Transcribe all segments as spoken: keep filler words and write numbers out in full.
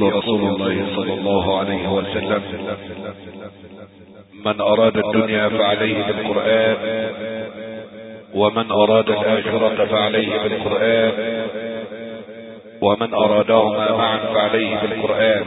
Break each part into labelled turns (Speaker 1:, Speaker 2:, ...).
Speaker 1: رسول الله صلى الله عليه وسلم: من أراد الدنيا فعليه بالقرآن، ومن أراد الآخرة فعليه بالقرآن، ومن أرادهما معا فعليه بالقرآن.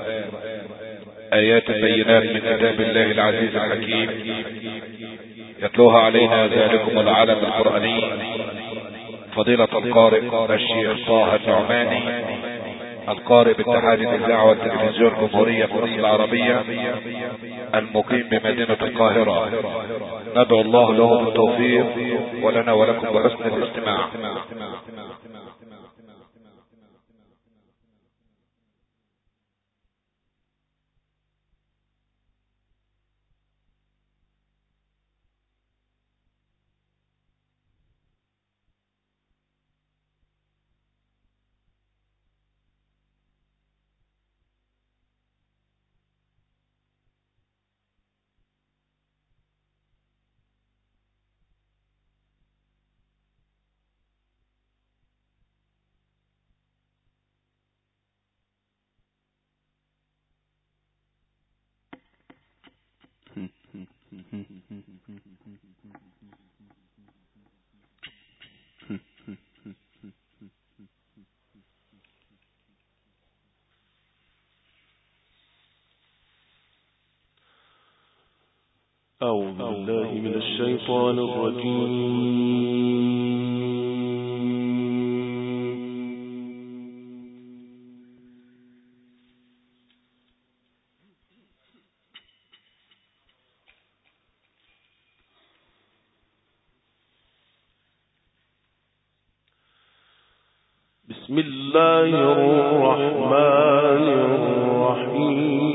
Speaker 1: آيات بينات من كتاب الله العزيز الحكيم يتلوها علينا ذلكم العلم القرآني فضيلة القارئ الشيخ طه النعماني، القارئ باتحاد الإذاعة والتلفزيون الجمهورية في مصر العربية، المقيم بمدينة القاهرة. ندعو الله له بالتوفيق ولنا ولكم بحسن الاستماع.
Speaker 2: أعوذ بالله من الشيطان الرجيم. بسم الله الرحمن الرحيم.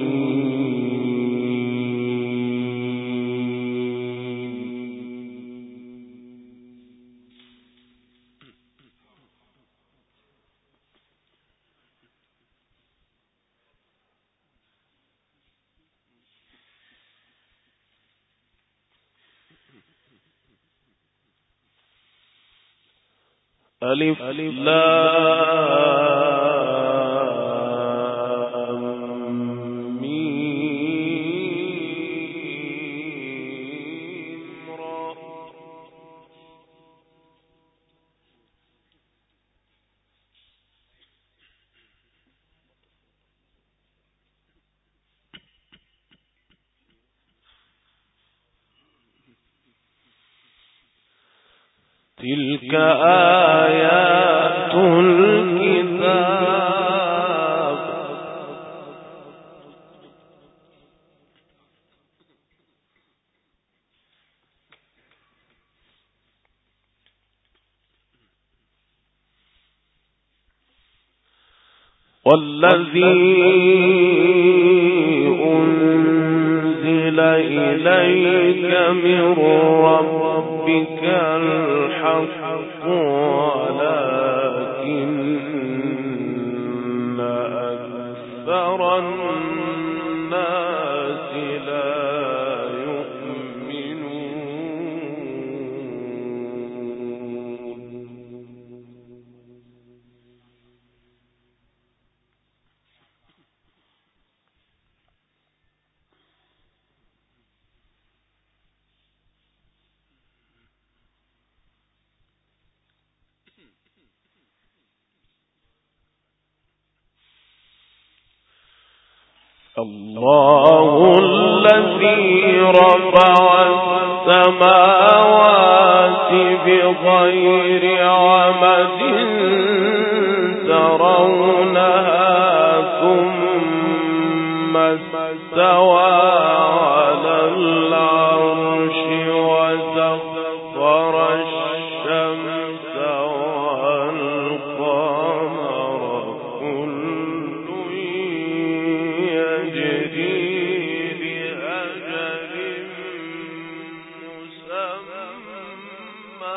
Speaker 2: ألف لام ميم را. تلك آيات الكتاب والذي أنزل إليك من ربك الحق ولكن أكثر الناس لا الله الذي رفع السماوات بغير عمد ترونها ثم استوى على العرش وسخر الشمس والقمر كل يجري لأجل مسمى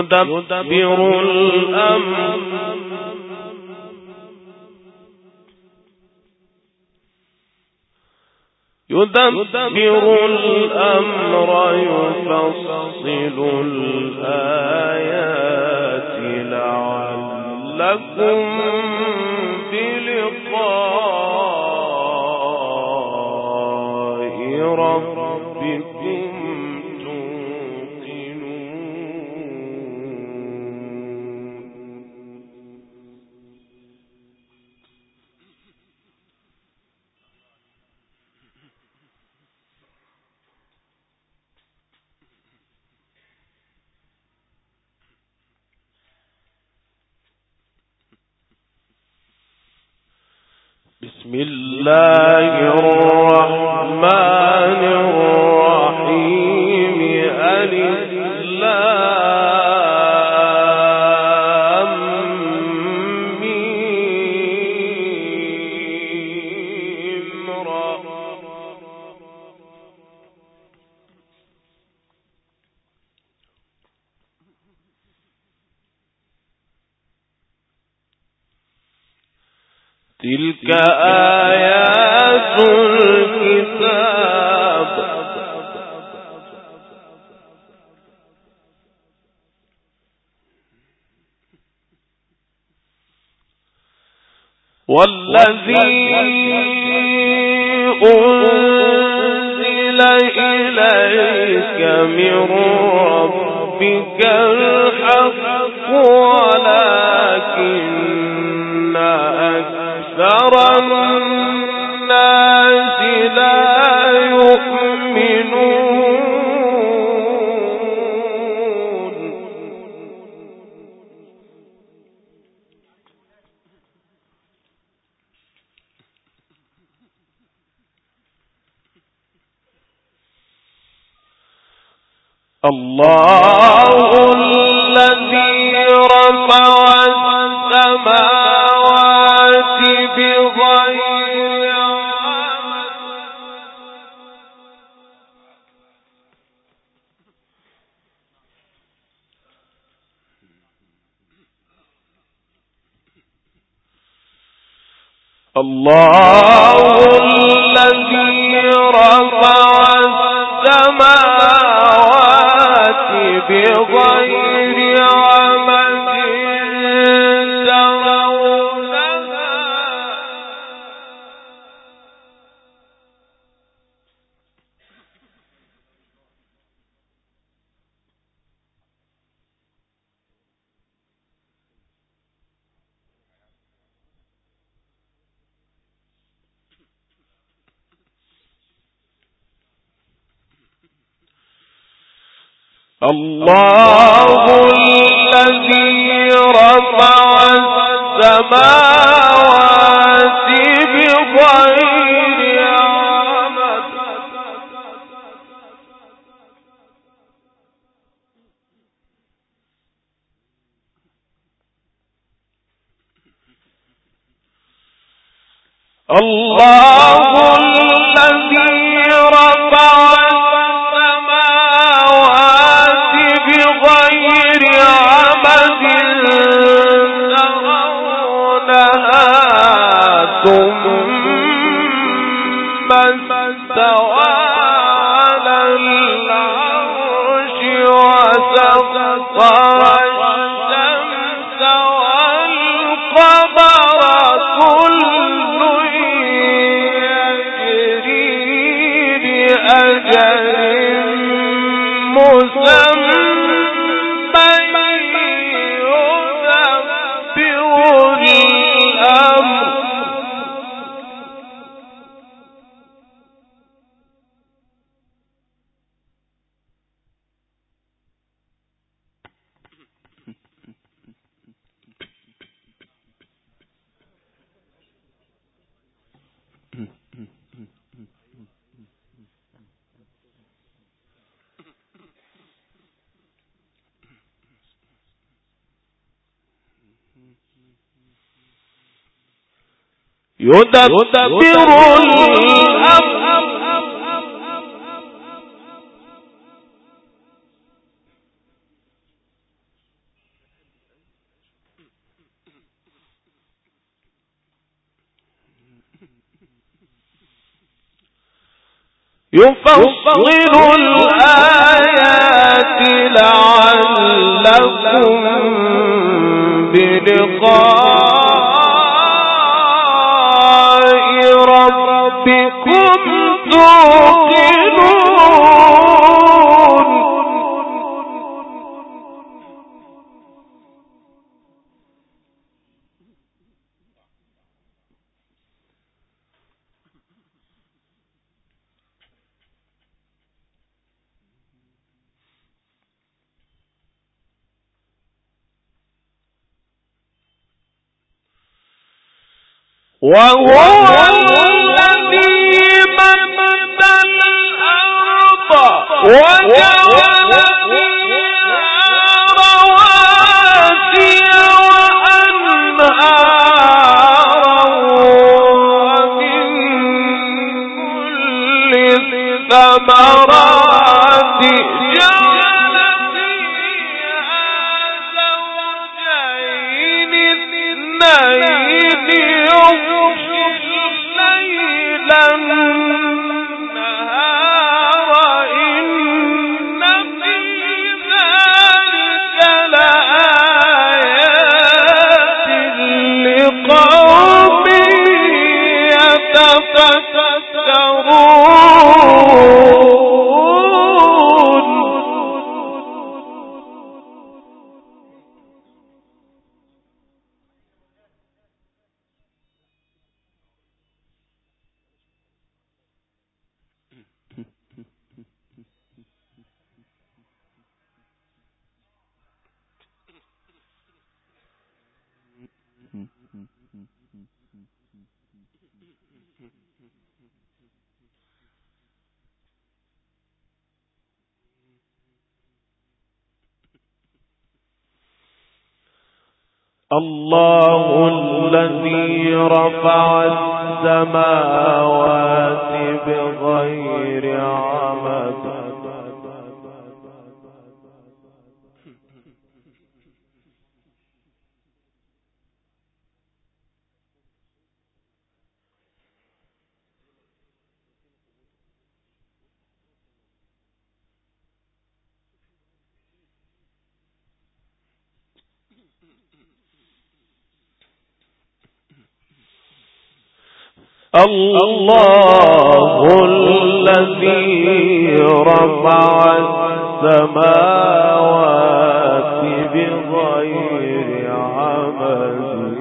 Speaker 2: يدبر الأمر يدبر الأمر يفصل الآيات لعلكم بلقاء ربكم بسم الله الرحمن الرحيم ألف لام ميم را تلك آيات الكتاب والذي أنزل إليك من ربك الحق ولكن أكثر الناس لا يؤمنون الله الذي رفع السماوات بغير عمد الله الذي رفع السماوات بغير عمد ترونها الله الذي رفع السماوات بغير عمد الله الذي رفع السماوات بغير عمد ترونها ثم استوى على العرش وسخر الشمس والقمر كل يجري لأجل مسمى يدبر الأمر يدبر الأمر يفصل الآيات لعلكم بلقاء ربكم توقنون. وهو الذي مد الأرض وجعل فيها رواسي وأنهارا ومن كل الثمرات جعل فيها زوجين اثنين يغشي الليل النهار إن في ذلك لآيات لقوم يتفكرون. الله الذي رفع السماوات بغير عمد الله الذي رفع السماوات بغير عمد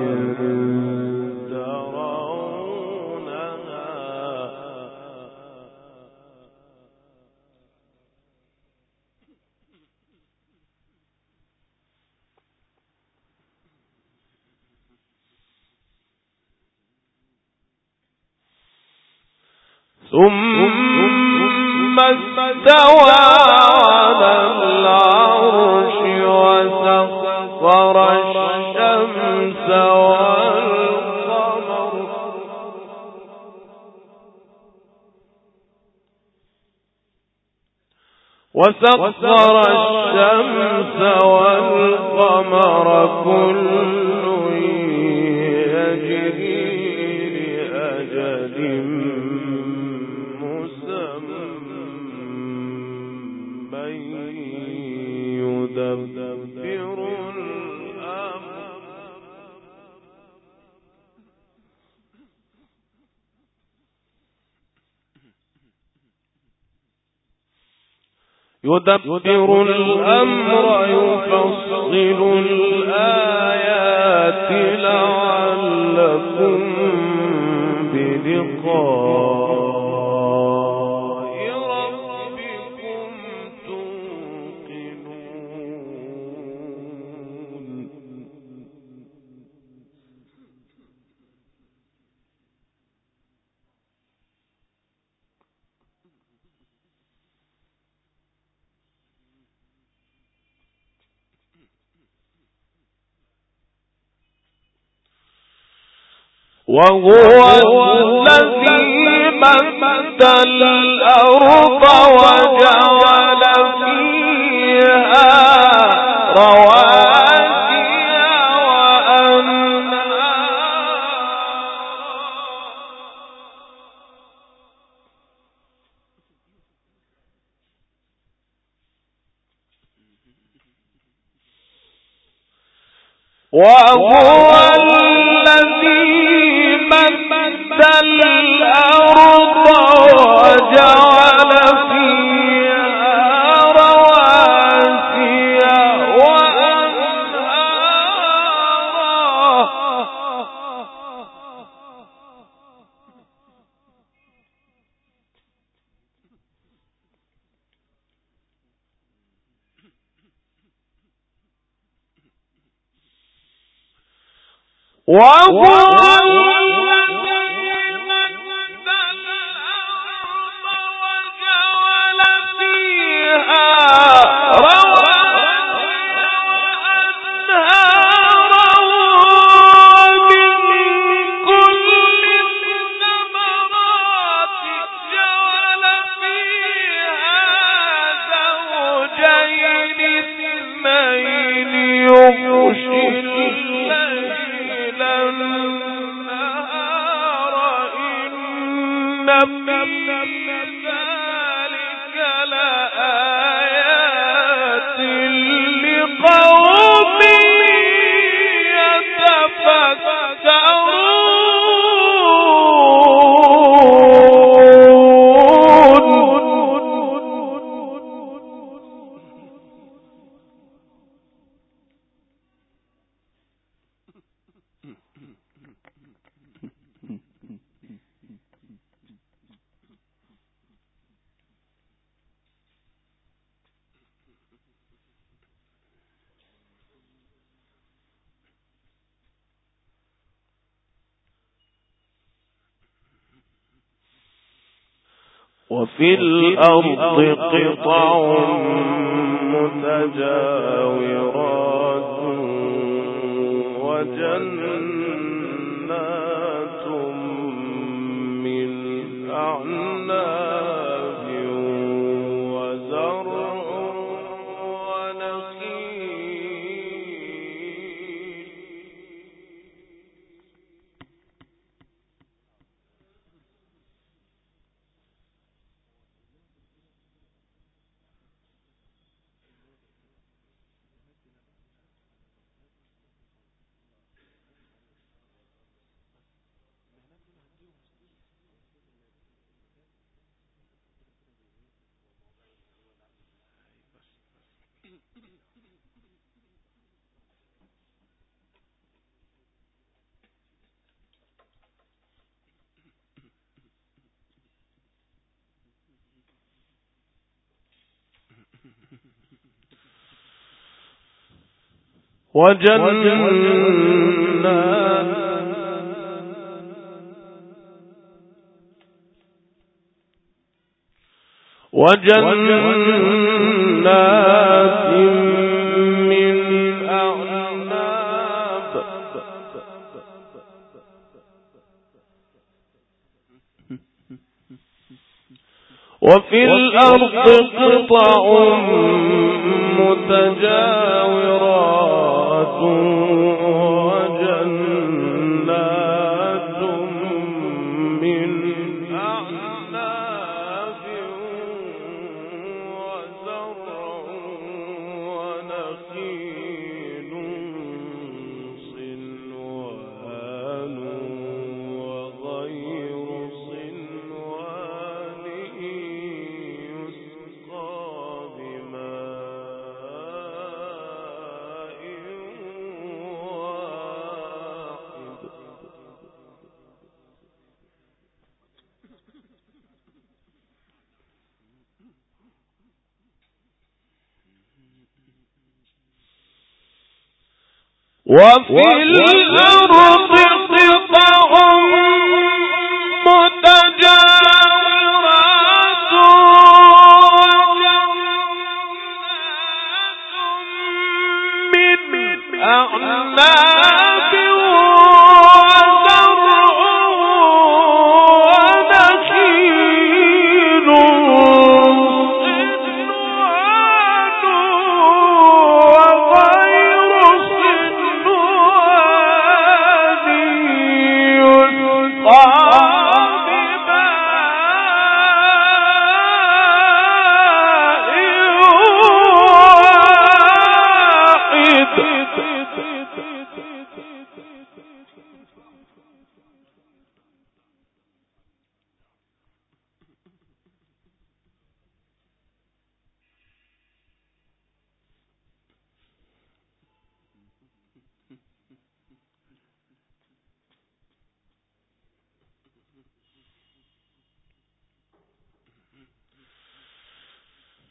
Speaker 2: ترونها ثم استوى على العرش وسخر الشمس والقمر وسخر الشمس والقمر كل يجري لأجل يدبر الأمر يدبر الأمر يفصل الآيات لعلكم بلقاء وهو الذي مد الأرض وجعل فيها رواسي وأنهارا وهو الذي مد الأرض وجعل فيها رواسي وهو وفي الأرض قطع متجاورات وجنات من أعناب وزرع ونخيل وجنات وجنات من أعناب وفي الأرض قطع متجاورات وجنات من أعناب وزرع ونخيل صنوان وغير صنوان يسقى بماء واحد وفي الأرض قطع متجاورات وجنات من أعناب وزرع ونخيل صنوان وغير صنوان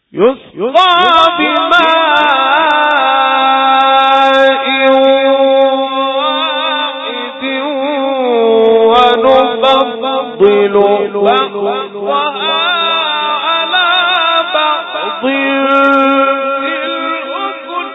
Speaker 2: يسقى بماء واحد ونفضل بعضها على بعض في الأكل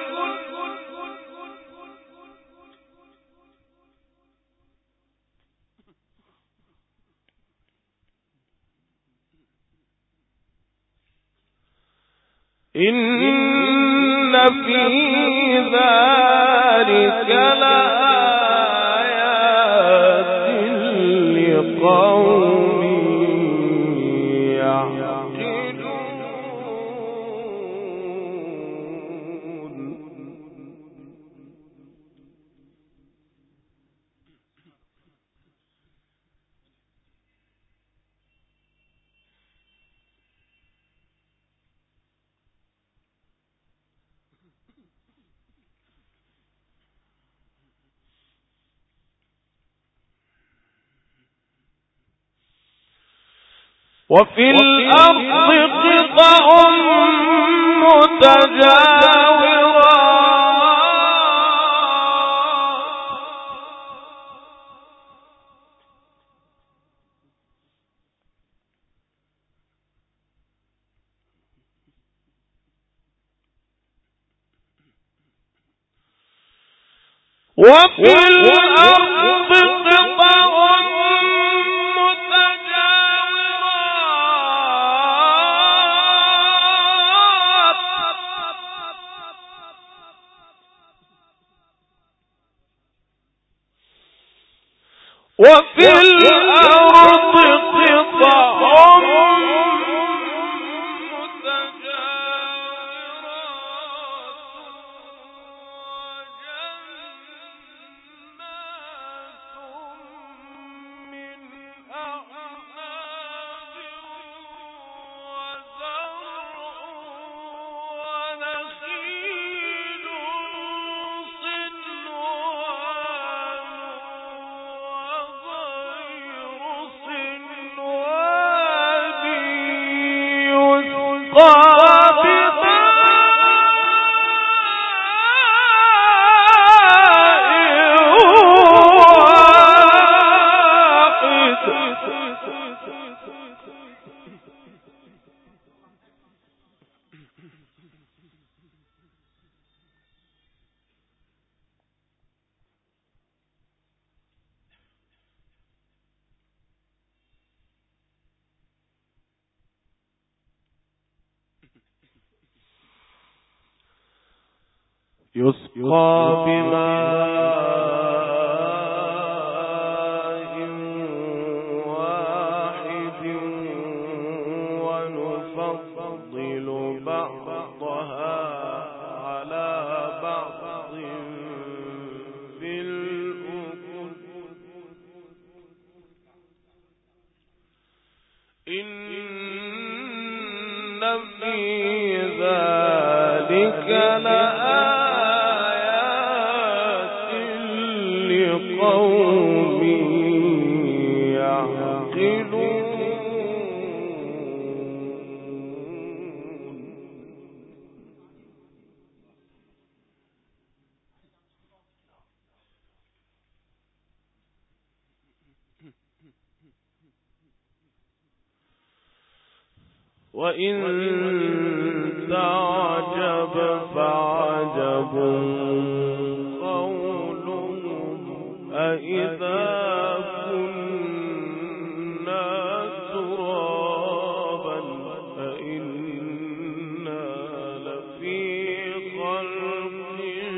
Speaker 2: إن في ذلك لآيات لقوم يعقلون. وفي الأرض قطع متجاورات وفي الأرض قطع وفي الأرض قطع يسقى بماء واحد ونفضل بعضها على بعض في الأكل إن في ذلك لآيات لقوم يعقلون. وإن تعجب فعجب قولهم أإذا كنا ترابا أإنا لفي خلق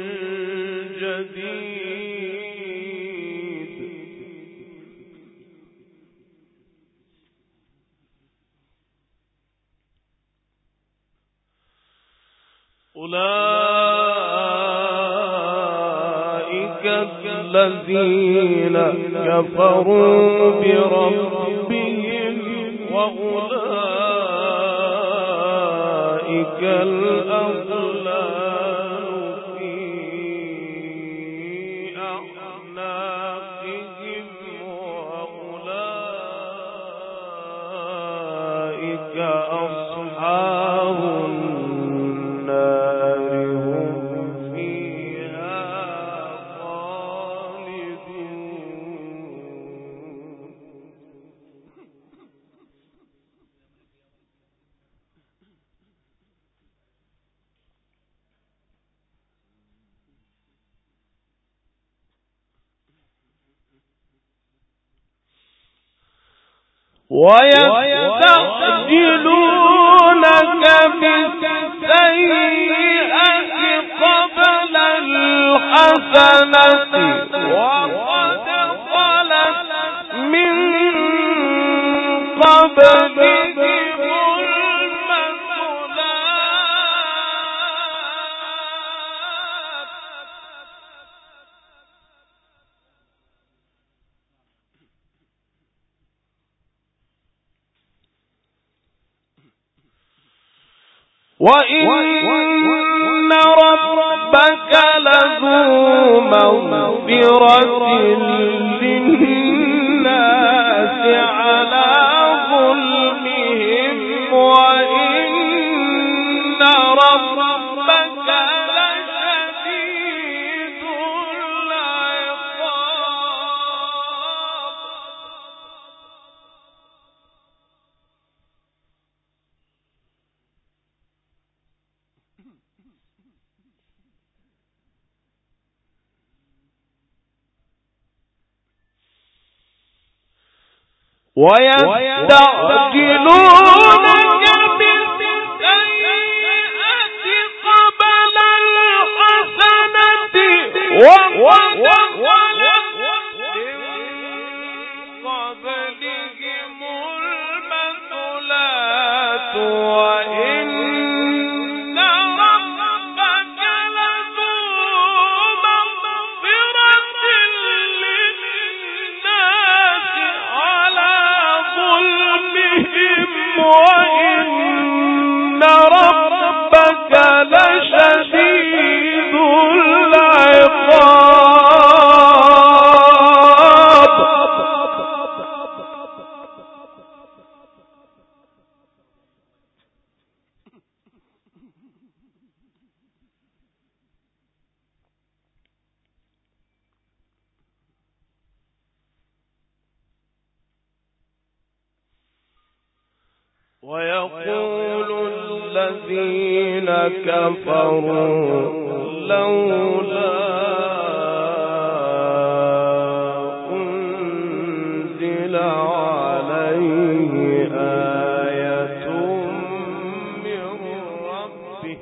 Speaker 2: جديد أولئك الذين كفروا بربهم وأولئك الأغلال في أعناقهم وأولئك أصحاب ويستعجلونك بالسيئة قبل الحسنة وقد خلت من قبلهم وَإِنَّ رَبَّكَ لَذُو مَغْفِرَةٍ لِلنَّاسِ عَلَى ظُلْمِهِمْ وَإِنَّ رَبَّكَ لَشَدِيدُ الْعِقَابِ. وَيَسْتَعْجِلُونَكَ بِالسَّيِّئَةِ قَبْلَ الْحَسَنَةِ وَقَدْ خَلَتْ مِن قَبْلِهِمُ الْمَثُلَاتُ وَإِنَّ رَبَّكَ لَذُو مَغْفِرَةٍ لِلنَّاسِ عَلَى ظُلْمِهِمْ وَإِنَّ رَبَّكَ لَشَدِيدُ الْعِقَابِ. وَيَقُولُ الَّذِينَ كَفَرُوا لَوْلَا أُنزِلَ عَلَيْهِ آيَةٌ مِّن رَّبِّهِ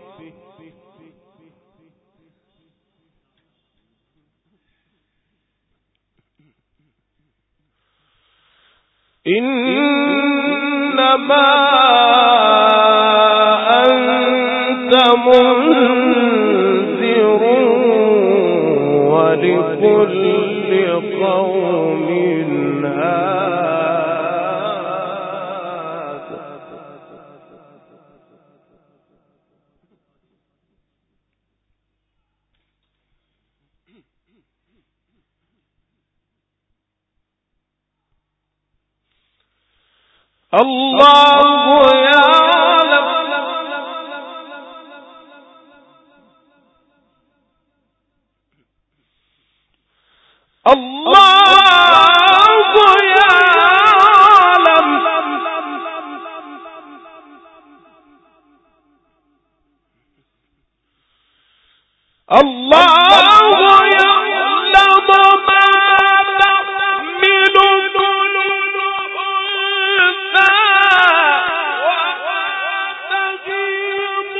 Speaker 2: إِنَّمَا أَنتَ مُنذِرٌ وَلِكُلِّ قَوْمٍ هَادٍ. الله يعلم الله يعلم الله يعلم ما تحمل كل أنثى وما تغيض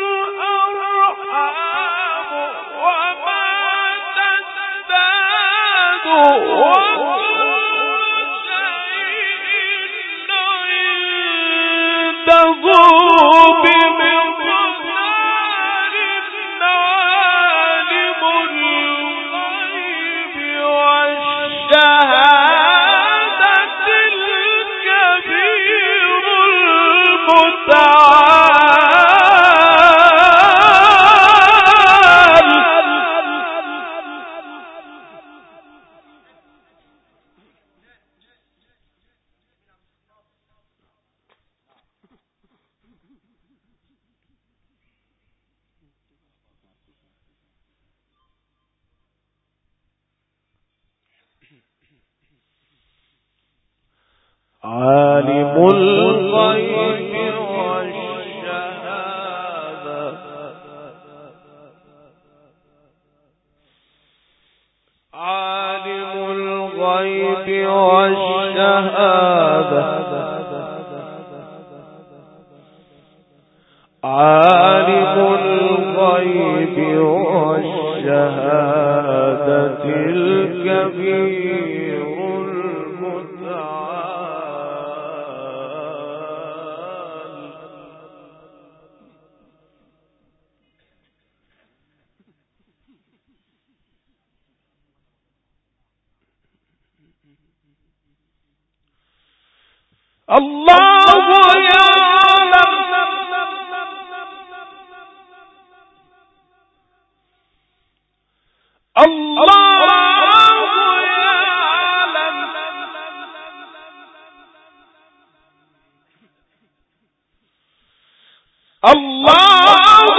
Speaker 2: الأرحام وما تزداد وكل شيء عنده بمقدار. عالم الغيب والشهادة الكبير المتعال. عالم الغيب والشهادة عالم الغيب والشهادة عالم الغيب والشهادة الكبير المتعال. الله يعلم الله يعلم الله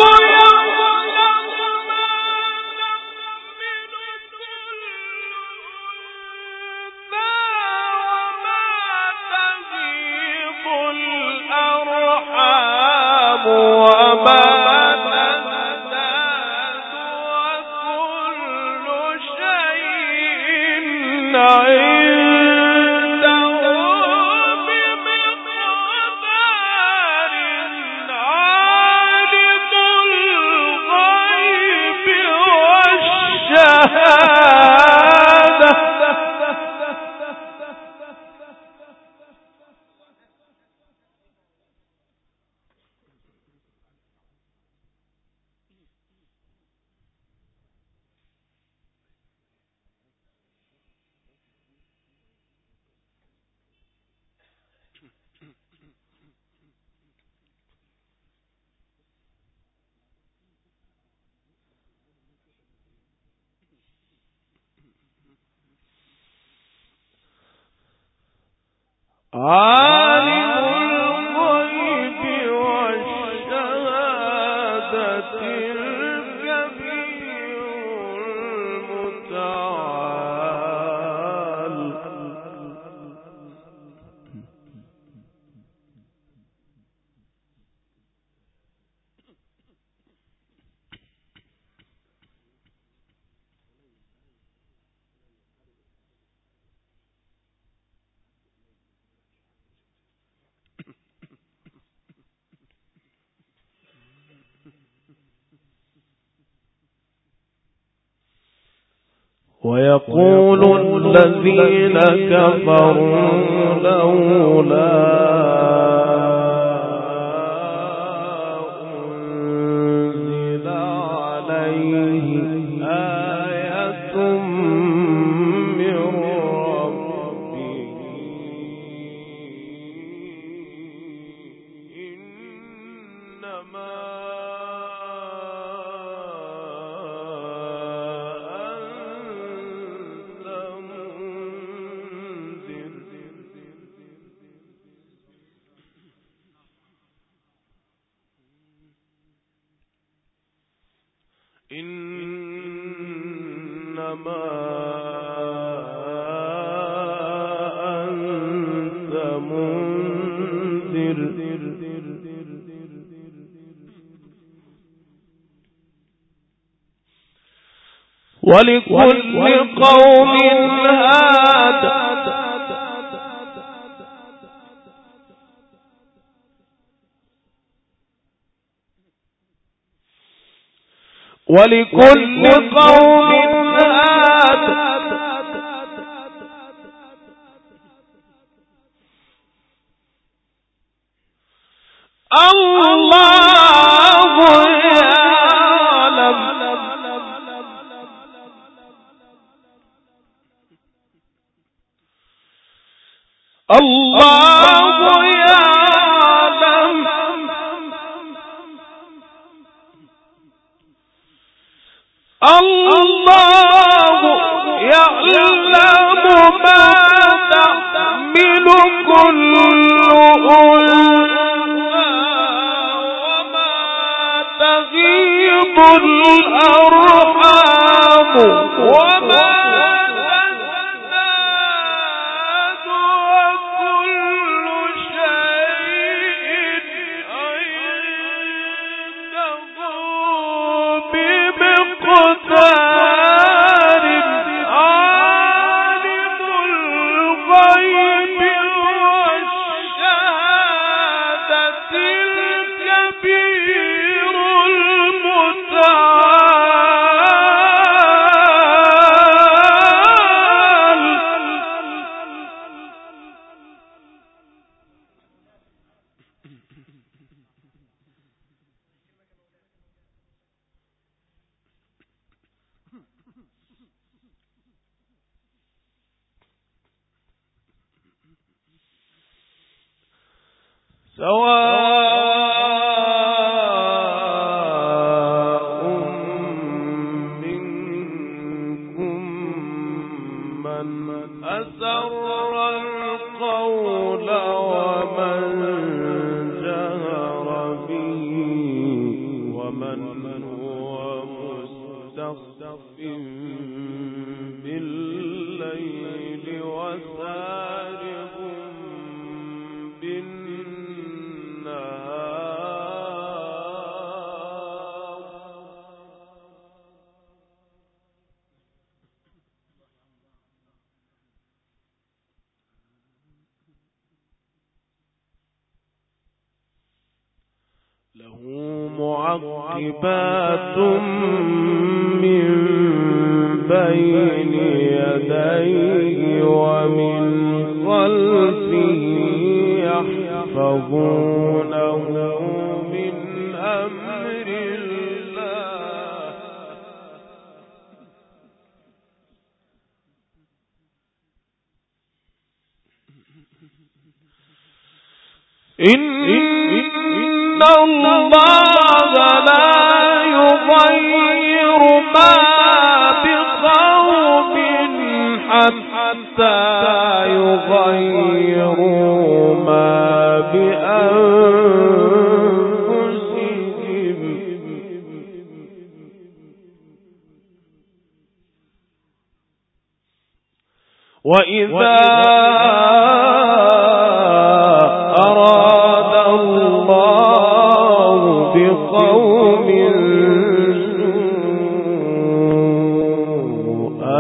Speaker 2: عالم الغيب والشهادة الكبير المتعال. ويقول الذين كفروا لولا أنزل عليه آية من ربه إنما إنما أنت منذر ولكل قوم هاد ولكل قوم هاد الله يعلم الله يعلم الله يعلم ما تحمل كل أنثى وما تغيض الأرحام وما تزداد وكل شيء عنده بمقدار. عالم الغيب له معقبات من بين يديه ومن خلفه يحفظونه من أمر الله إن إن الله لا يغير ما بقوم حتى يغيروا ما بأنفسهم وإذا أراد الله بقوم سوءا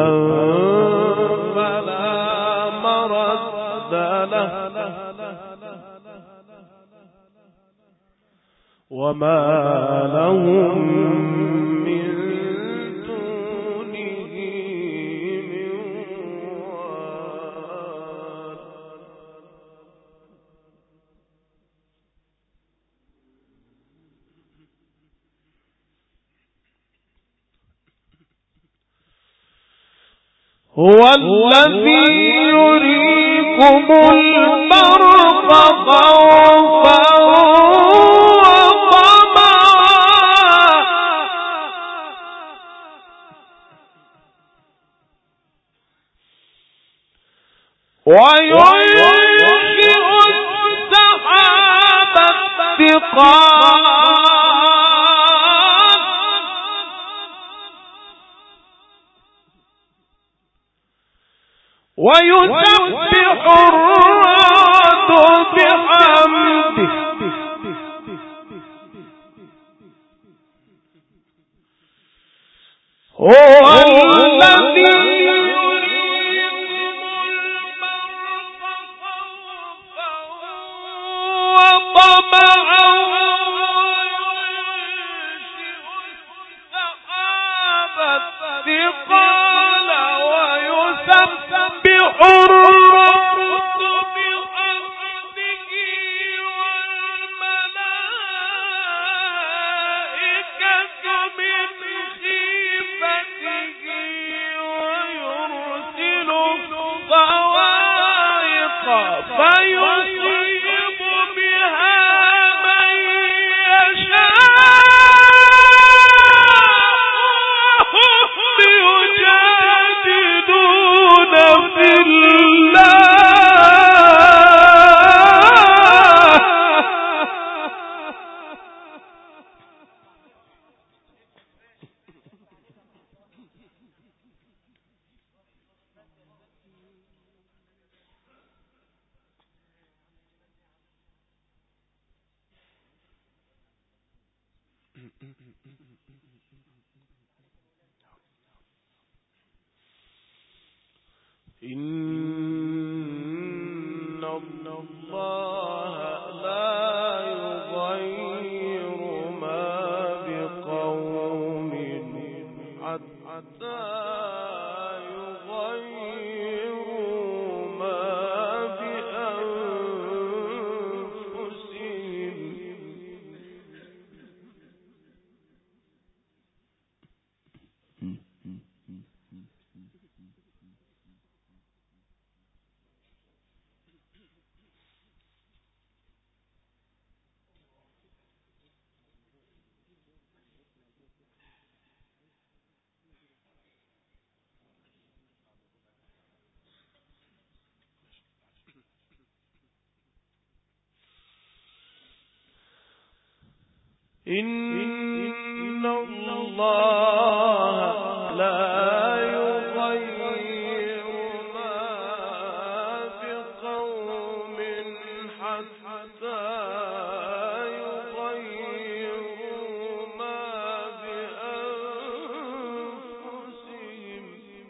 Speaker 2: فلا مرد له وما لهم من دونه من وال هو الذي يريكم البرق خوفا وطمعا وينشئ السحاب الثقال ويسبح الرعد بحمده هو الذي يريكم البرق خوفا وطمعا وينشئ السحاب الثقال ويسبح الرعد بحمده والملائكة من خيفته ويرسل الصواعق فيصيب بها من يشاء يجادلون في الله إن الله لا يغير إن الله لا يغير ما بقوم حتى يغيروا ما بأنفسهم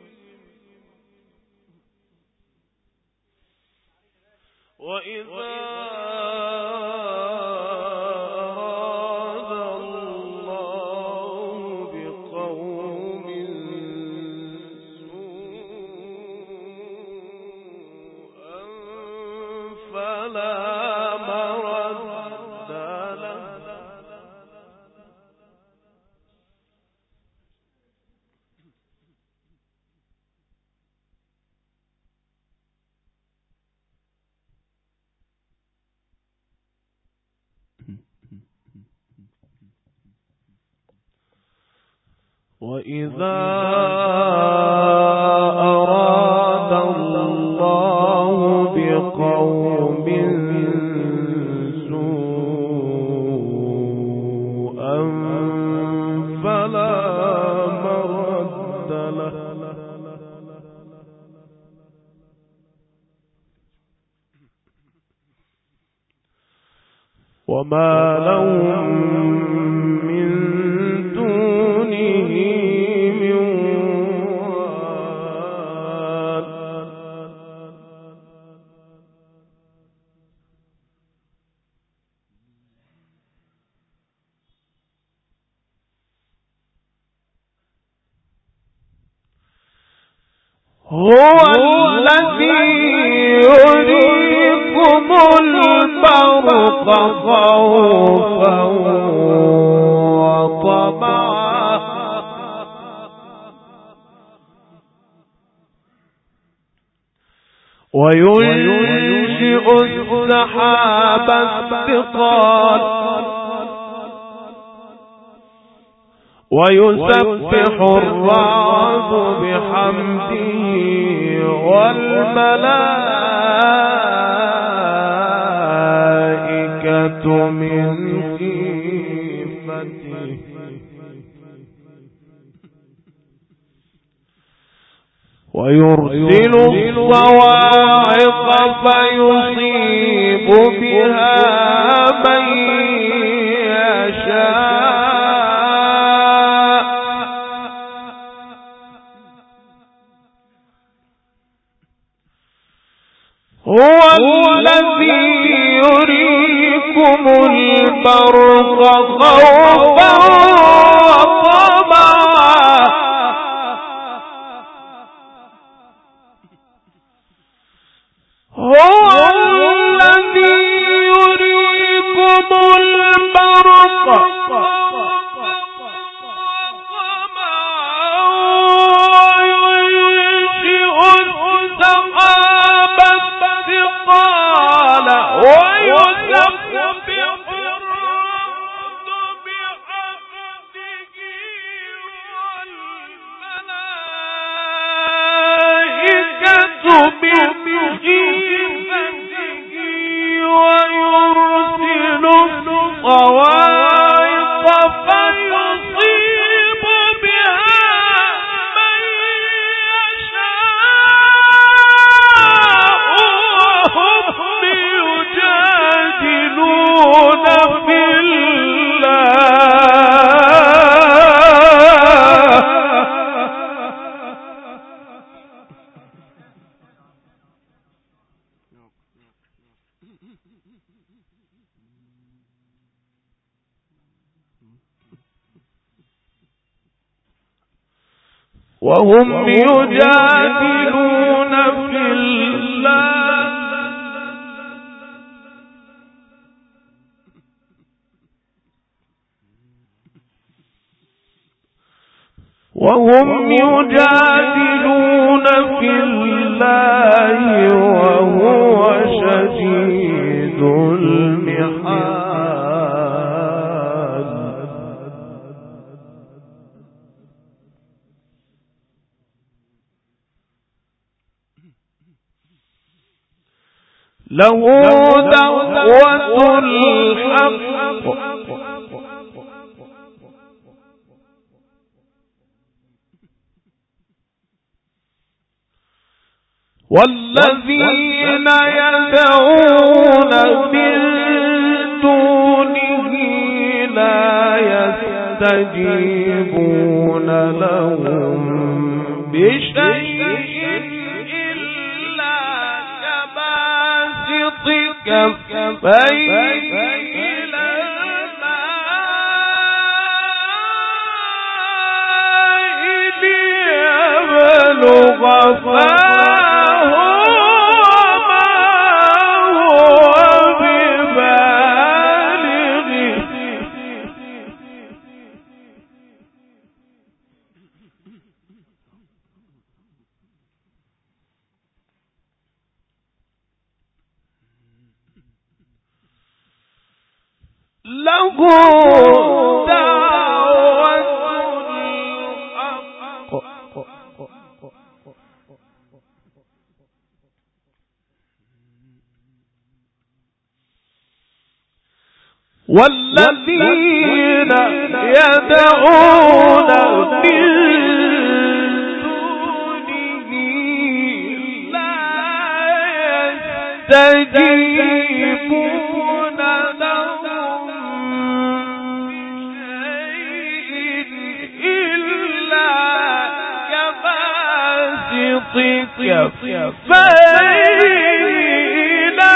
Speaker 2: وإذا وإذا أراد الله بقوم سوءا فلا مرد له وما لهم من دونه من وال هو الذي يريكم البرق خوفا وطمعا وينشئ السحاب الثقال ويسبح الرعد بحمده والملائكة من خيفته ويرسل الصواعق فيصيب بها من يشاء هو الذي يريكم البرق خوفا وطمعا هو الذي يريكم البرق وينشئ السحاب الثقال ويسبح الرعد بحمده والملائكة من خيفته ويرسل الصواعق فيصيب بها من يشاء وهم يجادلون في وهم يجادلون في الله وهم يجادلون في الله وهو شديد المحال له دعوة الحق والذين يدعون من دونه لا يستجيبون لهم بشيء إلا كباسط كفيه إلى الماء ليبلغ فاه وما هو ببالغه له دعوة الحق والذين يدعون من دونه لا يستجيبون لهم بشيء إلا كباسط كفيه إلى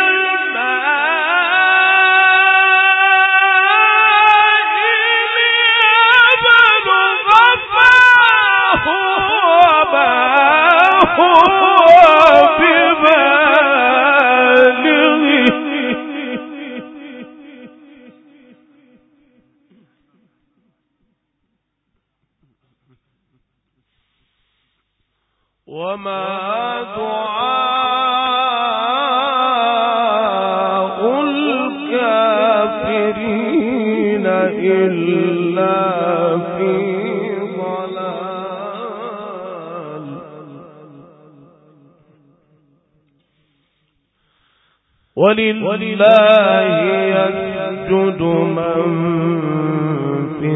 Speaker 2: وما دعاء الكافرين إلا في ضلال ولله يسجد من في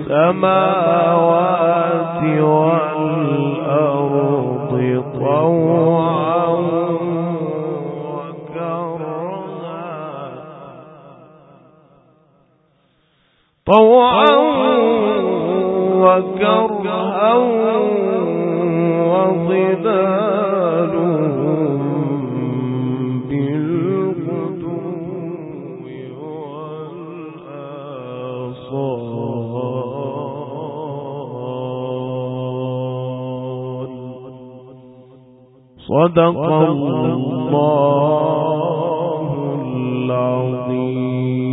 Speaker 2: السماوات والأرض طوعا وكرها طوعا وكرها وظلالهم بالغدو والآصال صدق الله العظيم.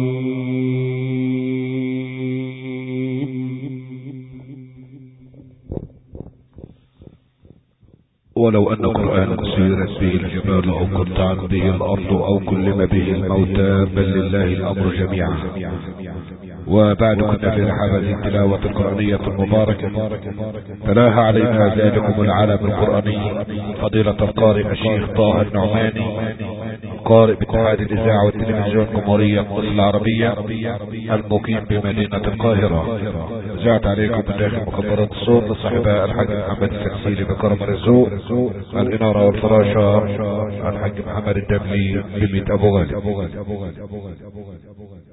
Speaker 1: ولو أن قرآنا سيرت به الجبال أو قطعت به الأرض أو كلم به الموتى بل لله الأمر جميعا. وبعد كنا في رحاب هذه التلاوة القرآنية المباركة تلاها علينا ذلكم العالم القرآني فضيلة القارئ الشيخ طه النعماني قارئ باتحاد الإذاعة والتلفزيون الجمهورية مصر العربية المقيم بمدينة القاهرة. جاءت عليكم من داخل مكبرات الصوت لصاحبها الحاج محمد التكسيري بكرم الرزوق، الإنارة والفراشة الحاج محمد الدبلي بميت أبو غالب.